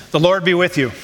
The Lord be with you.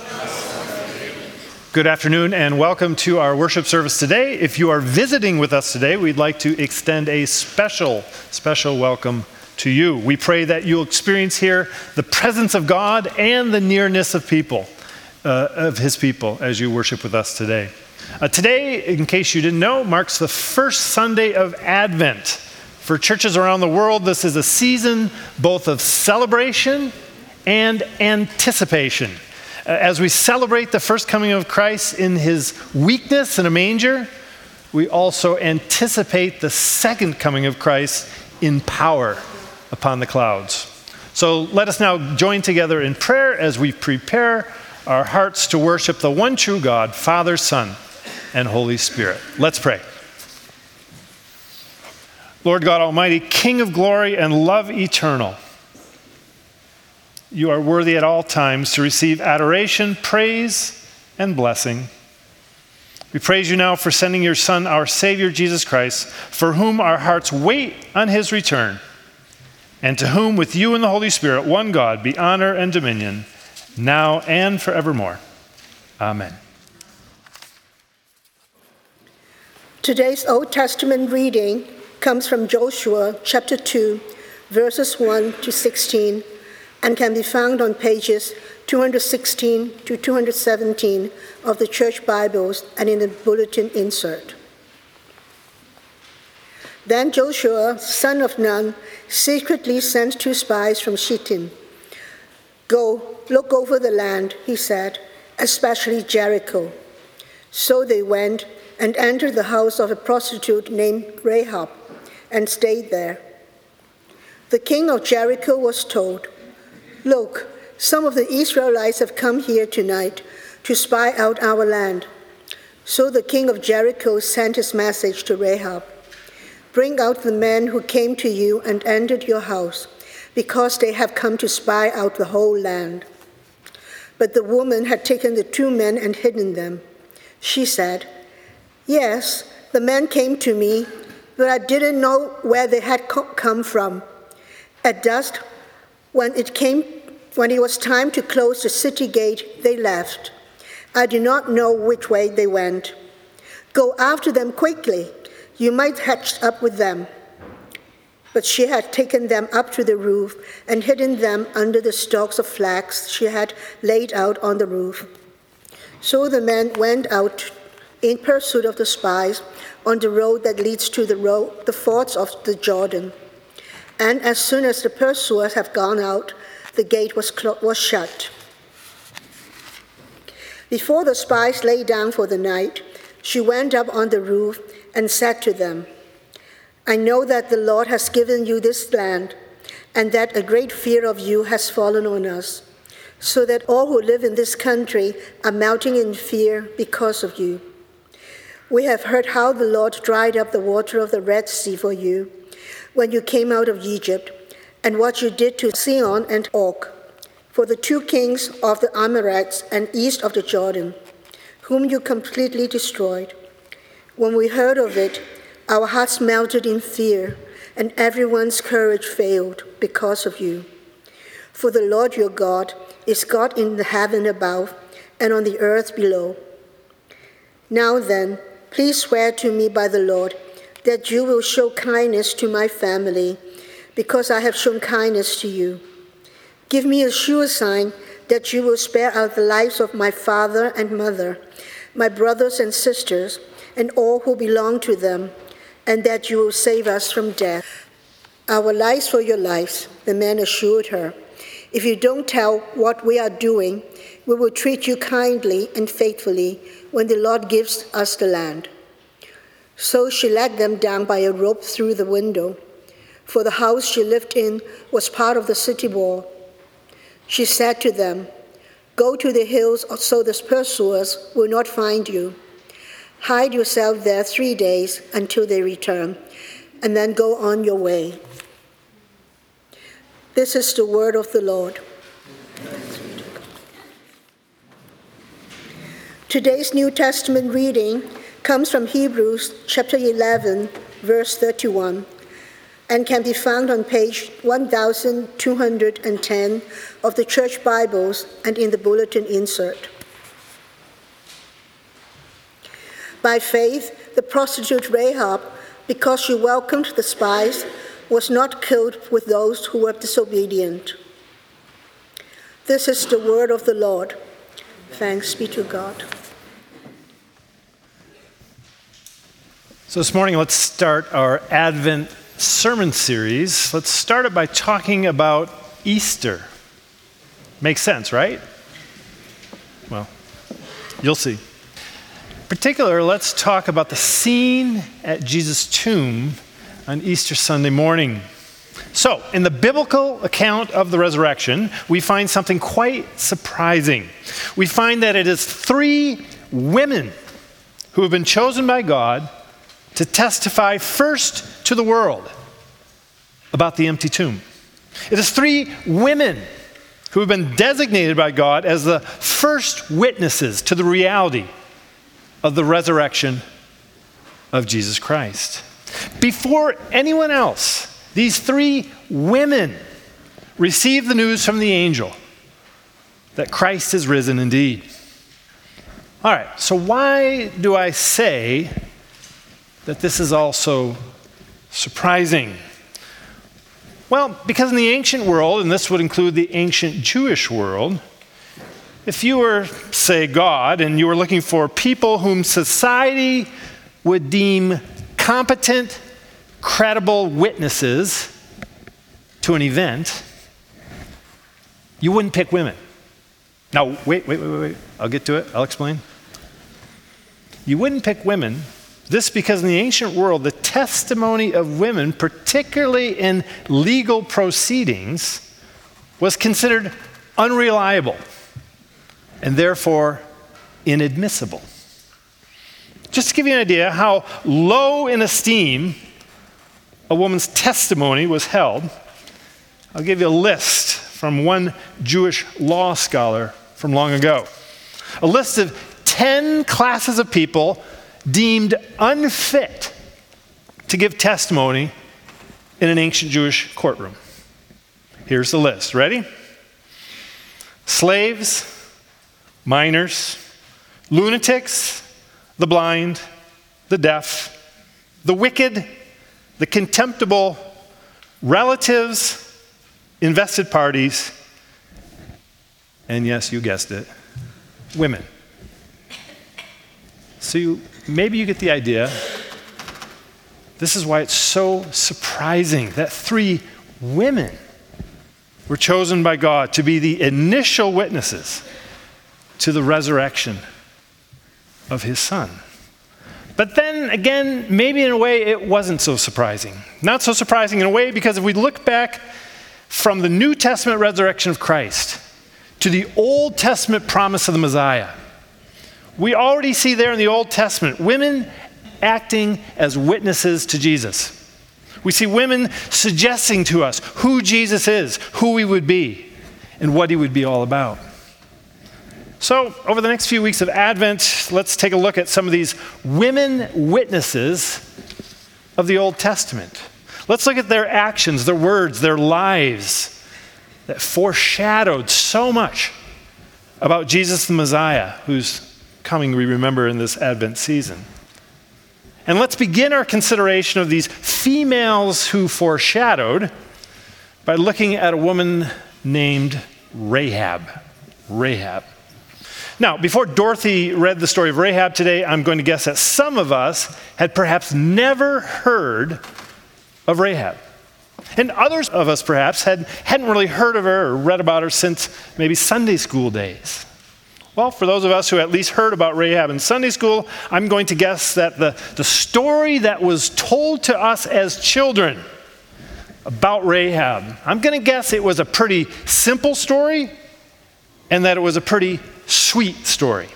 Good afternoon and welcome to our worship service today. If you are visiting with us today, we'd like to extend a special welcome to you. We pray that you'll experience here the presence of God and the nearness of His people as you worship with us today. Today, in case you didn't know, marks the first Sunday of Advent. For churches around the world, this is a season both of celebration and anticipation. As we celebrate the first coming of Christ in his weakness in a manger, we also anticipate the second coming of Christ in power upon the clouds. So let us now join together in prayer as we prepare our hearts to worship the one true God, Father, Son, and Holy Spirit. Let's pray. Lord God Almighty, King of glory and love eternal, you are worthy at all times to receive adoration, praise, and blessing. We praise you now for sending your Son, our Savior, Jesus Christ, for whom our hearts wait on his return, and to whom, with you and the Holy Spirit, one God, be honor and dominion, now and forevermore. Amen. Today's Old Testament reading comes from Joshua chapter 2, verses 1 to 16, and can be found on pages 216 to 217 of the church Bibles and in the bulletin insert. Then Joshua, son of Nun, secretly sent 2 spies from Shittim. "Go, look over the land," he said, "especially Jericho." So they went and entered the house of a prostitute named Rahab and stayed there. The king of Jericho was told, "Look, some of the Israelites have come here tonight to spy out our land." So the king of Jericho sent his message to Rahab, "Bring out the men who came to you and entered your house, because they have come to spy out the whole land." But the woman had taken the 2 men and hidden them. She said, "Yes, the men came to me, but I didn't know where they had come from. At dusk, when it was time to close the city gate, they left. I do not know which way they went. Go after them quickly. You might catch up with them." But she had taken them up to the roof and hidden them under the stalks of flax she had laid out on the roof. So the men went out in pursuit of the spies on the road that leads to the fords of the Jordan. And as soon as the pursuers had gone out, the gate was shut. Before the spies lay down for the night, she went up on the roof and said to them, "I know that the Lord has given you this land, and that a great fear of you has fallen on us, so that all who live in this country are melting in fear because of you. We have heard how the Lord dried up the water of the Red Sea for you when you came out of Egypt, and what you did to Sihon and Og, for the 2 kings of the Amorites and east of the Jordan, whom you completely destroyed. When we heard of it, our hearts melted in fear, and everyone's courage failed because of you. For the Lord your God is God in the heaven above and on the earth below. Now then, please swear to me by the Lord that you will show kindness to my family, because I have shown kindness to you. Give me a sure sign that you will spare out the lives of my father and mother, my brothers and sisters, and all who belong to them, and that you will save us from death." "Our lives for your lives," the men assured her. "If you don't tell what we are doing, we will treat you kindly and faithfully when the Lord gives us the land." So she led them down by a rope through the window, for the house she lived in was part of the city wall. She said to them, "Go to the hills so the pursuers will not find you. Hide yourself there 3 days until they return, and then go on your way." This is the word of the Lord. Today's New Testament reading comes from Hebrews chapter 11, verse 31. and can be found on page 1210 of the church Bibles and in the bulletin insert. By faith, the prostitute Rahab, because she welcomed the spies, was not killed with those who were disobedient. This is the word of the Lord. Thanks be to God. So this morning, let's start our Advent sermon series. Let's start it by talking about Easter. Makes sense, right? Well, you'll see. In particular, let's talk about the scene at Jesus' tomb on Easter Sunday morning. So, in the biblical account of the resurrection, we find something quite surprising. We find that it is 3 women who have been chosen by God to testify first to the world about the empty tomb. It is 3 women who have been designated by God as the first witnesses to the reality of the resurrection of Jesus Christ. Before anyone else, these 3 women received the news from the angel that Christ is risen indeed. All right, so why do I say that this is also surprising? Well, because in the ancient world, and this would include the ancient Jewish world, if you were, say, God, and you were looking for people whom society would deem competent, credible witnesses to an event, you wouldn't pick women. Now, wait. I'll get to it. I'll explain. You wouldn't pick women. This because in the ancient world, the testimony of women, particularly in legal proceedings, was considered unreliable and therefore inadmissible. Just to give you an idea how low in esteem a woman's testimony was held, I'll give you a list from one Jewish law scholar from long ago. A list of 10 classes of people deemed unfit to give testimony in an ancient Jewish courtroom. Here's the list. Ready? Slaves, minors, lunatics, the blind, the deaf, the wicked, the contemptible, relatives, invested parties, and yes, you guessed it, women. So maybe you get the idea. This is why it's so surprising that 3 women were chosen by God to be the initial witnesses to the resurrection of his son. But then again, maybe in a way it wasn't so surprising. Not so surprising in a way because if we look back from the New Testament resurrection of Christ to the Old Testament promise of the Messiah, we already see there in the Old Testament women acting as witnesses to Jesus. We see women suggesting to us who Jesus is, who he would be, and what he would be all about. So, over the next few weeks of Advent, let's take a look at some of these women witnesses of the Old Testament. Let's look at their actions, their words, their lives that foreshadowed so much about Jesus the Messiah, whose coming we remember in this Advent season. And let's begin our consideration of these females who foreshadowed by looking at a woman named Rahab. Rahab. Now, before Dorothy read the story of Rahab today, I'm going to guess that some of us had perhaps never heard of Rahab. And others of us perhaps hadn't really heard of her or read about her since maybe Sunday school days. Well, for those of us who at least heard about Rahab in Sunday school, I'm going to guess that the story that was told to us as children about Rahab, I'm going to guess it was a pretty simple story and that it was a pretty sweet story.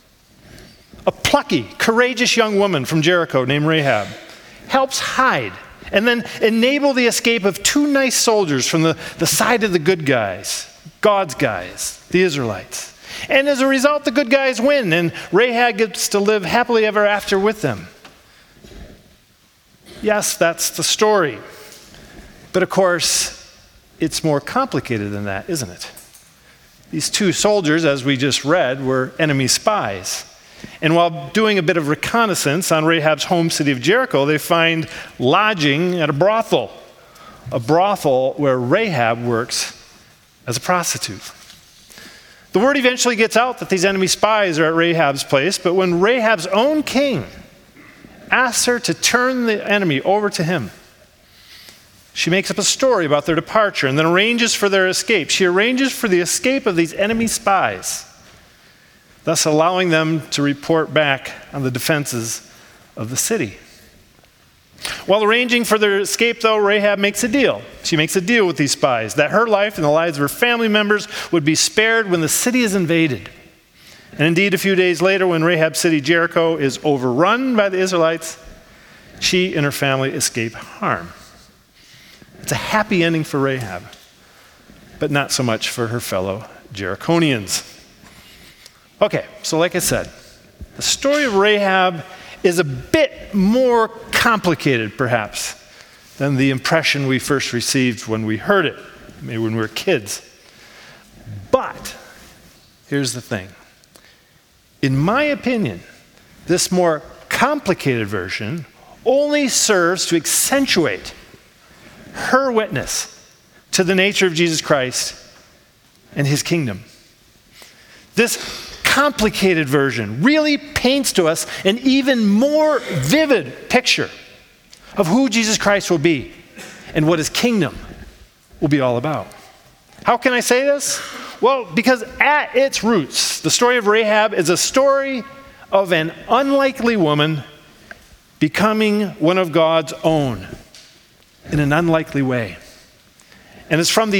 A plucky, courageous young woman from Jericho named Rahab helps hide and then enable the escape of 2 nice soldiers from the side of the good guys, God's guys, the Israelites. And as a result, the good guys win, and Rahab gets to live happily ever after with them. Yes, that's the story. But of course, it's more complicated than that, isn't it? These two soldiers, as we just read, were enemy spies. And while doing a bit of reconnaissance on Rahab's home city of Jericho, they find lodging at a brothel where Rahab works as a prostitute. The word eventually gets out that these enemy spies are at Rahab's place, but when Rahab's own king asks her to turn the enemy over to him, she makes up a story about their departure and then arranges for their escape. She arranges for the escape of these enemy spies, thus allowing them to report back on the defenses of the city. While arranging for their escape, though, Rahab makes a deal. She makes a deal with these spies that her life and the lives of her family members would be spared when the city is invaded. And indeed, a few days later, when Rahab's city, Jericho, is overrun by the Israelites, she and her family escape harm. It's a happy ending for Rahab, but not so much for her fellow Jerichonians. Okay, so like I said, the story of Rahab is a bit more complicated, perhaps, than the impression we first received when we heard it, maybe when we were kids. But here's the thing. In my opinion, this more complicated version only serves to accentuate her witness to the nature of Jesus Christ and his kingdom. This complicated version really paints to us an even more vivid picture of who Jesus Christ will be and what his kingdom will be all about. How can I say this? Well, because at its roots, the story of Rahab is a story of an unlikely woman becoming one of God's own in an unlikely way. And it's from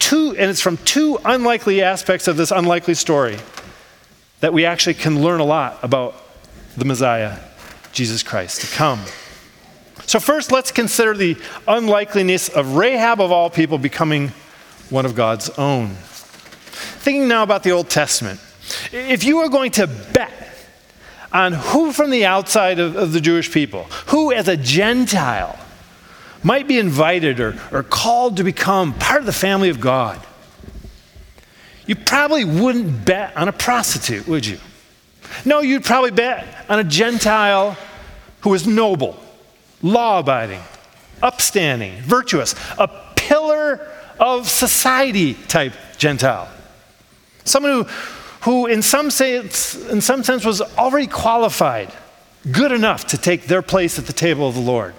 two unlikely aspects of this unlikely story that we actually can learn a lot about the Messiah, Jesus Christ, to come. So first, let's consider the unlikeliness of Rahab, of all people, becoming one of God's own. Thinking now about the Old Testament, if you were going to bet on who from the outside of the Jewish people, who as a Gentile might be invited or called to become part of the family of God, you probably wouldn't bet on a prostitute, would you? No, you'd probably bet on a Gentile who was noble, law-abiding, upstanding, virtuous, a pillar of society type Gentile. Someone who in some sense was already qualified, good enough to take their place at the table of the Lord.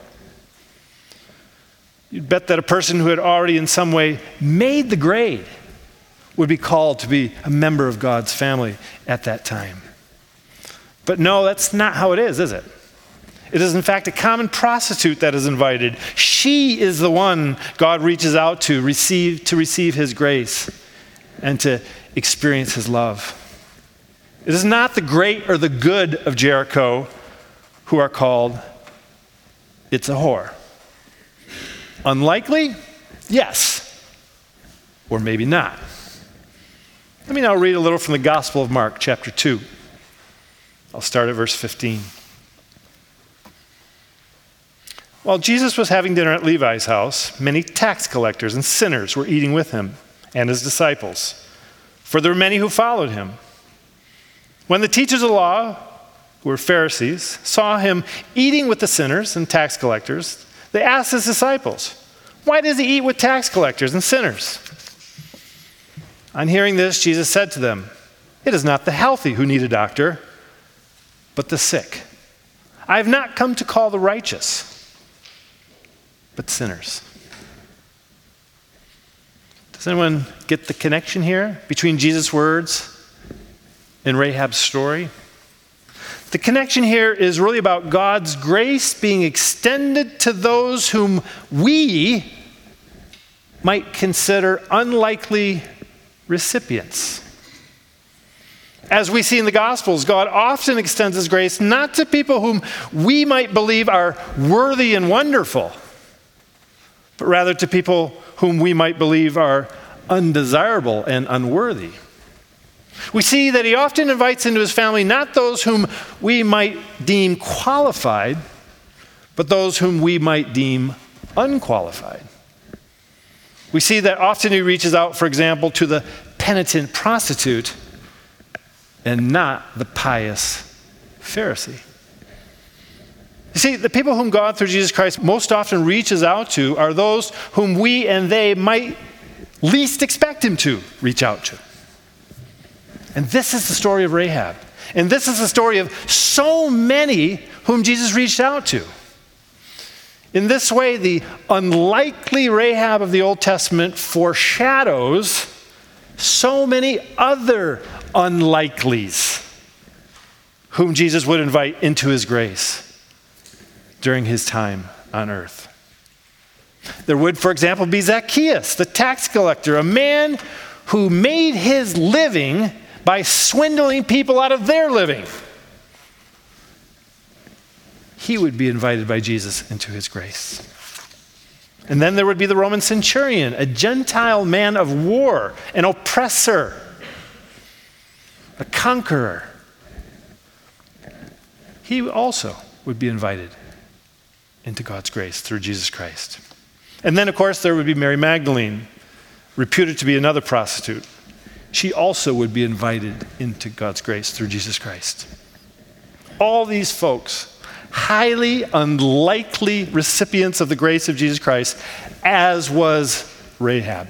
You'd bet that a person who had already in some way made the grade would be called to be a member of God's family at that time. But no, that's not how it is it? It is in fact a common prostitute that is invited. She is the one God reaches out to receive his grace and to experience his love. It is not the great or the good of Jericho who are called. It's a whore. Unlikely? Yes. Or maybe not. Let me now read a little from the Gospel of Mark, chapter 2. I'll start at verse 15. While Jesus was having dinner at Levi's house, many tax collectors and sinners were eating with him and his disciples, for there were many who followed him. When the teachers of the law, who were Pharisees, saw him eating with the sinners and tax collectors, they asked his disciples, "Why does he eat with tax collectors and sinners?" On hearing this, Jesus said to them, "It is not the healthy who need a doctor, but the sick. I have not come to call the righteous, but sinners." Does anyone get the connection here between Jesus' words and Rahab's story? The connection here is really about God's grace being extended to those whom we might consider unlikely recipients. As we see in the Gospels, God often extends his grace not to people whom we might believe are worthy and wonderful, but rather to people whom we might believe are undesirable and unworthy. We see that he often invites into his family not those whom we might deem qualified, but those whom we might deem unqualified. We see that often he reaches out, for example, to the penitent prostitute and not the pious Pharisee. You see, the people whom God, through Jesus Christ, most often reaches out to are those whom we and they might least expect him to reach out to. And this is the story of Rahab. And this is the story of so many whom Jesus reached out to. In this way, the unlikely Rahab of the Old Testament foreshadows so many other unlikelies whom Jesus would invite into his grace during his time on earth. There would, for example, be Zacchaeus, the tax collector, a man who made his living by swindling people out of their living. He would be invited by Jesus into his grace. And then there would be the Roman centurion, a Gentile man of war, an oppressor, a conqueror. He also would be invited into God's grace through Jesus Christ. And then, of course, there would be Mary Magdalene, reputed to be another prostitute. She also would be invited into God's grace through Jesus Christ. All these folks, highly unlikely recipients of the grace of Jesus Christ, as was Rahab.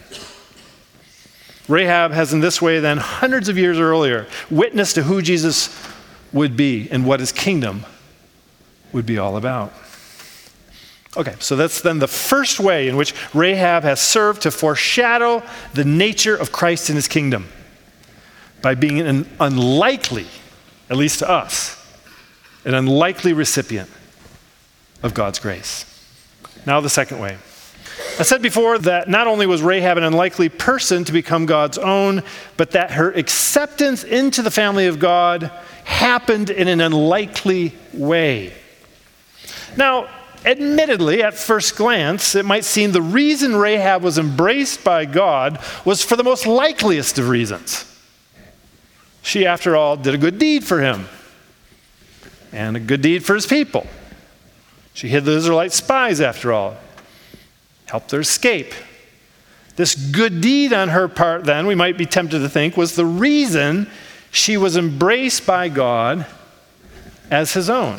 Rahab has in this way then, hundreds of years earlier, witnessed to who Jesus would be and what his kingdom would be all about. Okay, so that's then the first way in which Rahab has served to foreshadow the nature of Christ and his kingdom by being an unlikely, at least to us, an unlikely recipient of God's grace. Now the second way. I said before that not only was Rahab an unlikely person to become God's own, but that her acceptance into the family of God happened in an unlikely way. Now, admittedly, at first glance, it might seem the reason Rahab was embraced by God was for the most likeliest of reasons. She, after all, did a good deed for him and a good deed for his people. She hid the Israelite spies, after all, helped their escape. This good deed on her part, then, we might be tempted to think, was the reason she was embraced by God as his own.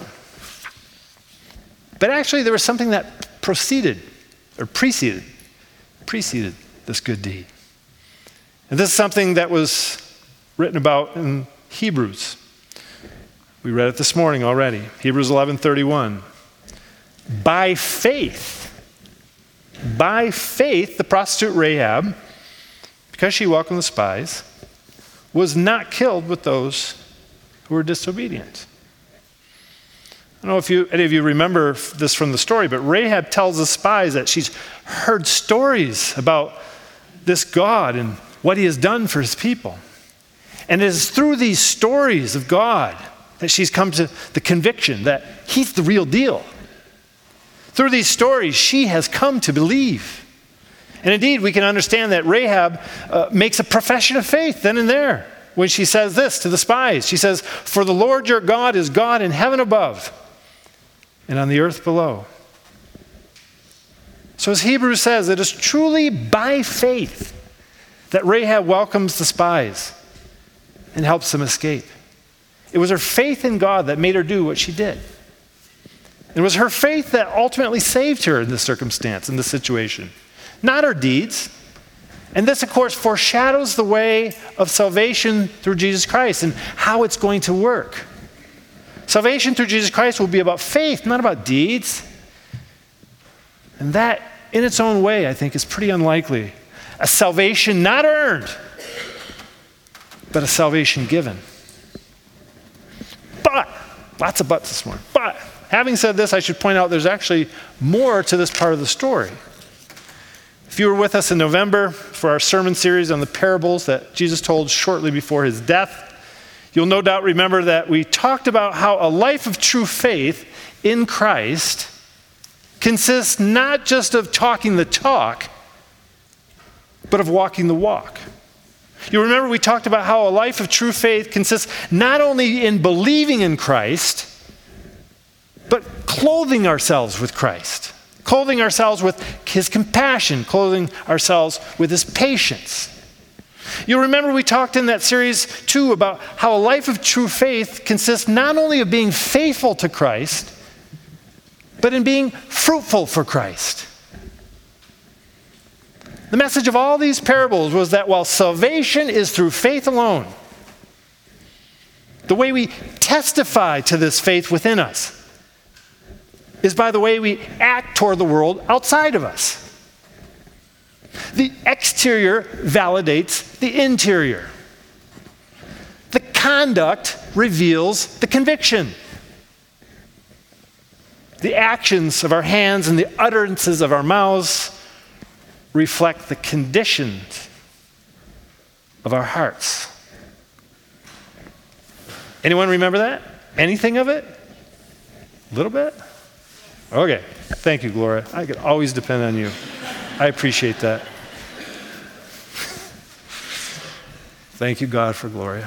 But actually, there was something that preceded this good deed. And this is something that was written about in Hebrews. We read it this morning already. Hebrews 11:31. By faith, the prostitute Rahab, because she welcomed the spies, was not killed with those who were disobedient. I don't know if any of you remember this from the story, but Rahab tells the spies that she's heard stories about this God and what he has done for his people. And it is through these stories of God that she's come to the conviction that he's the real deal. Through these stories, she has come to believe. And indeed, we can understand that Rahab makes a profession of faith then and there when she says this to the spies. She says, "For the Lord your God is God in heaven above and on the earth below." So as Hebrews says, it is truly by faith that Rahab welcomes the spies and helps them escape. It was her faith in God that made her do what she did. It was her faith that ultimately saved her in this circumstance, in this situation, not her deeds. And this, of course, foreshadows the way of salvation through Jesus Christ and how it's going to work. Salvation through Jesus Christ will be about faith, not about deeds. And that, in its own way, I think, is pretty unlikely. A salvation not earned, but a salvation given. But, lots of buts this morning, but having said this, I should point out there's actually more to this part of the story. If you were with us in November for our sermon series on the parables that Jesus told shortly before his death, you'll no doubt remember that we talked about how a life of true faith in Christ consists not just of talking the talk, but of walking the walk. You remember we talked about how a life of true faith consists not only in believing in Christ, but clothing ourselves with Christ. clothing ourselves with his compassion, clothing ourselves with his patience. You'll remember we talked in that series too about how a life of true faith consists not only of being faithful to Christ, but in being fruitful for Christ. The message of all these parables was that while salvation is through faith alone, the way we testify to this faith within us is by the way we act toward the world outside of us. The exterior validates the interior. The conduct reveals the conviction. The actions of our hands and the utterances of our mouths reflect the conditions of our hearts. Anyone remember that? Anything of it? A little bit? Okay. Thank you, Gloria. I could always depend on you. I appreciate that. Thank you, God, for Gloria.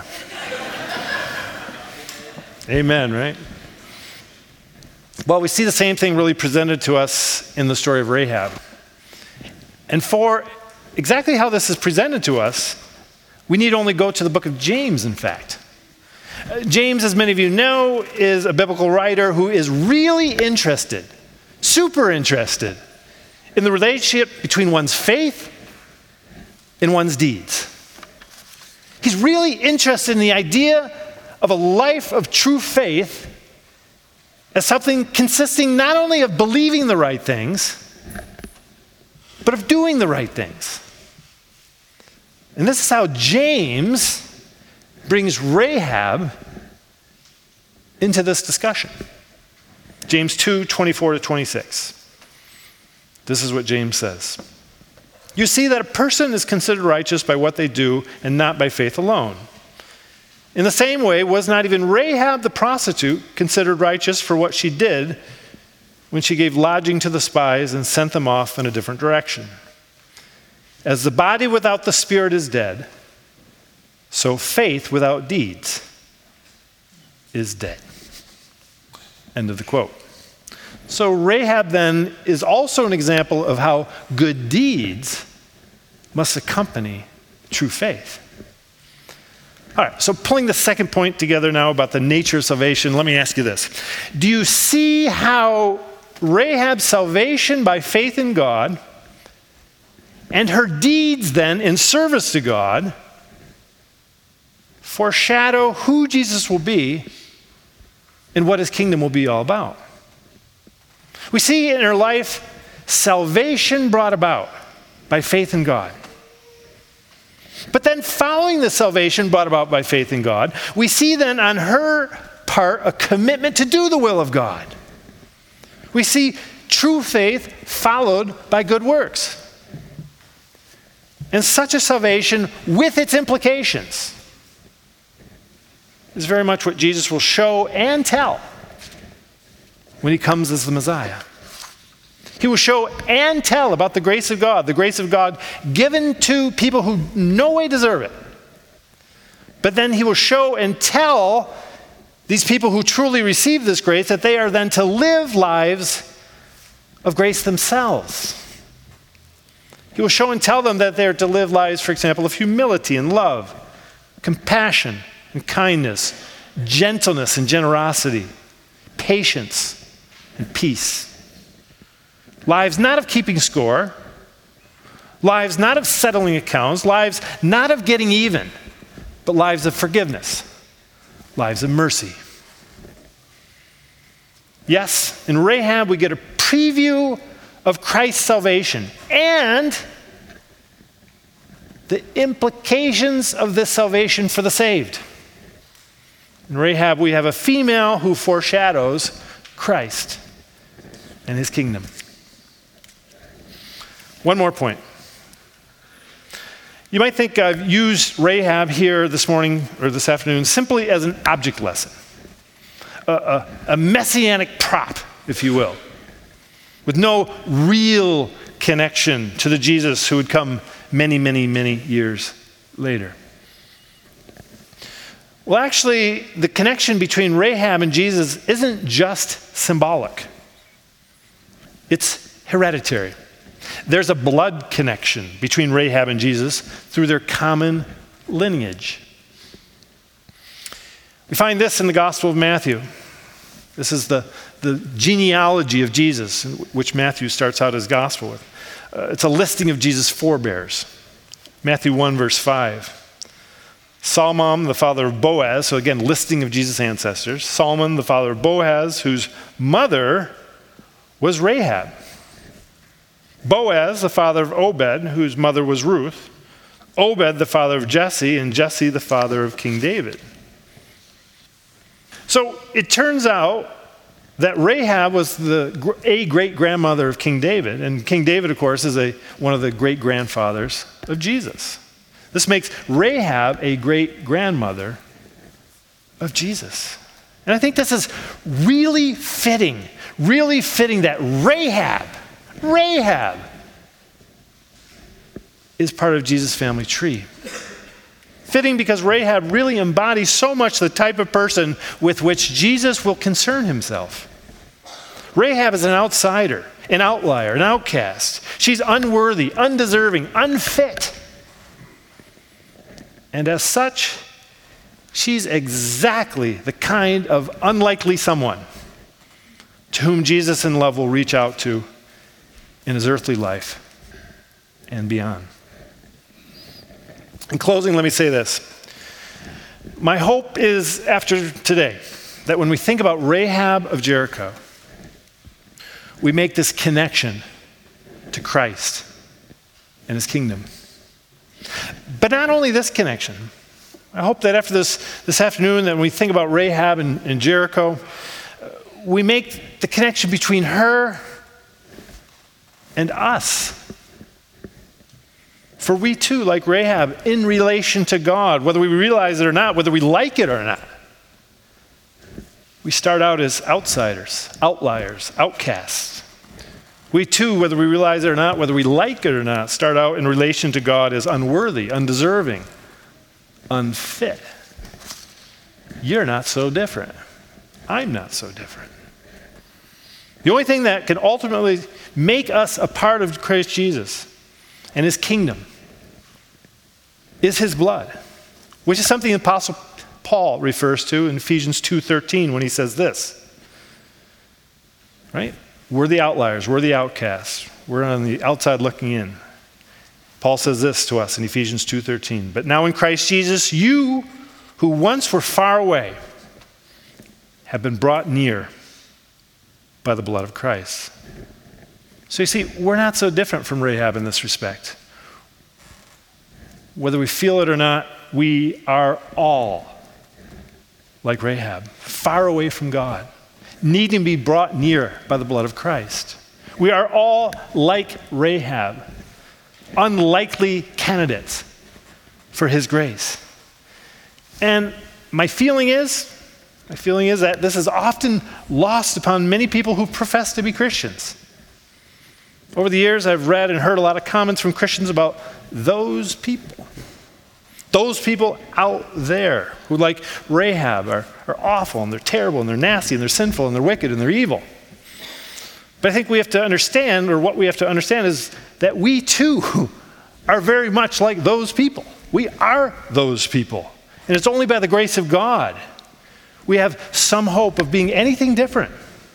Amen, right? Well, we see the same thing really presented to us in the story of Rahab. And for exactly how this is presented to us, we need only go to the book of James, in fact. James, as many of you know, is a biblical writer who is really interested, super interested, in the relationship between one's faith and one's deeds. He's really interested in the idea of a life of true faith as something consisting not only of believing the right things, but of doing the right things. And this is how James brings Rahab into this discussion. James 2:24-26. This is what James says. You see that a person is considered righteous by what they do and not by faith alone. In the same way, was not even Rahab the prostitute considered righteous for what she did when she gave lodging to the spies and sent them off in a different direction? As the body without the spirit is dead, so faith without deeds is dead. End of the quote. So Rahab then is also an example of how good deeds must accompany true faith. All right, so pulling the second point together now about the nature of salvation, let me ask you this. Do you see how Rahab's salvation by faith in God and her deeds then in service to God foreshadow who Jesus will be and what his kingdom will be all about? We see in her life salvation brought about by faith in God. But then following the salvation brought about by faith in God, we see then on her part a commitment to do the will of God. We see true faith followed by good works. And such a salvation with its implications is very much what Jesus will show and tell when he comes as the Messiah. He will show and tell about the grace of God given to people who no way deserve it. But then he will show and tell these people who truly receive this grace that they are then to live lives of grace themselves. He will show and tell them that they are to live lives, for example, of humility and love, compassion and kindness, gentleness and generosity, patience and peace. Lives not of keeping score, lives not of settling accounts, lives not of getting even, but lives of forgiveness, lives of mercy. Yes, in Rahab we get a preview of Christ's salvation and the implications of this salvation for the saved. In Rahab we have a female who foreshadows Christ and his kingdom. One more point. You might think I've used Rahab here this morning or this afternoon simply as an object lesson, a messianic prop, if you will, with no real connection to the Jesus who would come many, many, many years later. Well, actually, the connection between Rahab and Jesus isn't just symbolic. It's hereditary. There's a blood connection between Rahab and Jesus through their common lineage. We find this in the Gospel of Matthew. This is the genealogy of Jesus, which Matthew starts out his gospel with. It's a listing of Jesus' forebears. Matthew 1, verse 5. Salmon, the father of Boaz, so again, listing of Jesus' ancestors. Salmon, the father of Boaz, whose mother was Rahab. Boaz, the father of Obed, whose mother was Ruth. Obed, the father of Jesse, and Jesse, the father of King David. So it turns out that Rahab was a great-grandmother of King David, and King David, of course, is one of the great-grandfathers of Jesus. This makes Rahab a great-grandmother of Jesus. And I think this is really fitting that Rahab is part of Jesus' family tree. Fitting because Rahab really embodies so much the type of person with which Jesus will concern himself. Rahab is an outsider, an outlier, an outcast. She's unworthy, undeserving, unfit. And as such, she's exactly the kind of unlikely someone to whom Jesus in love will reach out to in his earthly life and beyond. In closing, let me say this. My hope is, after today, that when we think about Rahab of Jericho, we make this connection to Christ and his kingdom. But not only this connection. I hope that after this afternoon, that when we think about Rahab and Jericho, we make the connection between her and us. For we too, like Rahab, in relation to God, whether we realize it or not, whether we like it or not, we start out as outsiders, outliers, outcasts. We too, whether we realize it or not, whether we like it or not, start out in relation to God as unworthy, undeserving, unfit. You're not so different. I'm not so different. The only thing that can ultimately make us a part of Christ Jesus and his kingdom is his blood, which is something the Apostle Paul refers to in Ephesians 2:13 when he says this, right? We're the outliers, we're the outcasts, we're on the outside looking in. Paul says this to us in Ephesians 2:13, but now in Christ Jesus, you who once were far away have been brought near by the blood of Christ. So you see, we're not so different from Rahab in this respect. Whether we feel it or not, we are all like Rahab, far away from God, needing to be brought near by the blood of Christ. We are all like Rahab, unlikely candidates for his grace. And my feeling is that this is often lost upon many people who profess to be Christians. Over the years, I've read and heard a lot of comments from Christians about those people out there who, like Rahab, are awful, and they're terrible, and they're nasty, and they're sinful, and they're wicked, and they're evil. But I think we have to understand, or what we have to understand is that we too are very much like those people. We are those people. And it's only by the grace of God we have some hope of being anything different.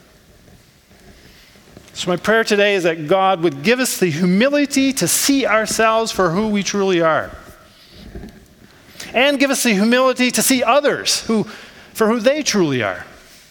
So my prayer today is that God would give us the humility to see ourselves for who we truly are. And give us the humility to see others for who they truly are.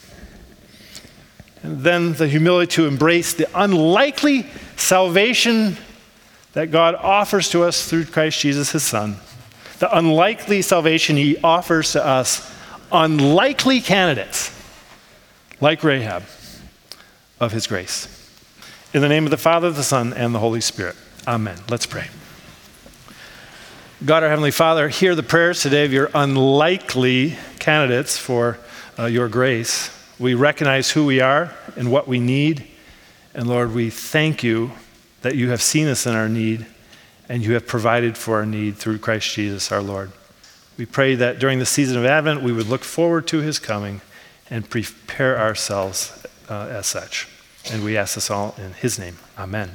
And then the humility to embrace the unlikely salvation that God offers to us through Christ Jesus, his Son. The unlikely salvation he offers to us, unlikely candidates, like Rahab, of his grace. In the name of the Father, the Son, and the Holy Spirit. Amen. Let's pray. God, our Heavenly Father, hear the prayers today of your unlikely candidates for your grace. We recognize who we are and what we need. And Lord, we thank you that you have seen us in our need and you have provided for our need through Christ Jesus our Lord. We pray that during the season of Advent, we would look forward to his coming and prepare ourselves as such. And we ask this all in his name. Amen.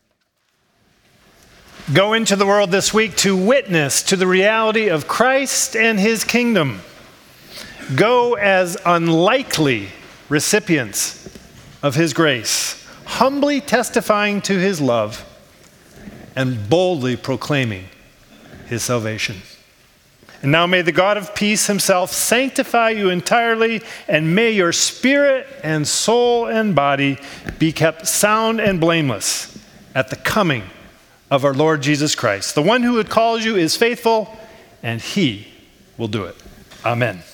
Go into the world this week to witness to the reality of Christ and his kingdom. Go as unlikely recipients of his grace, humbly testifying to his love and boldly proclaiming his salvation. And now may the God of peace himself sanctify you entirely, and may your spirit and soul and body be kept sound and blameless at the coming of our Lord Jesus Christ. The one who calls you is faithful, and he will do it. Amen.